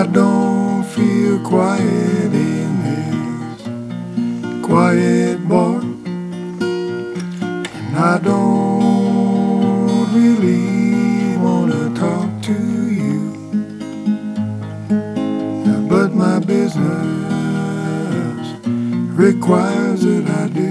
don't feel quiet in this quiet bar, and I don't really wanna talk to you, but my business requires that I do.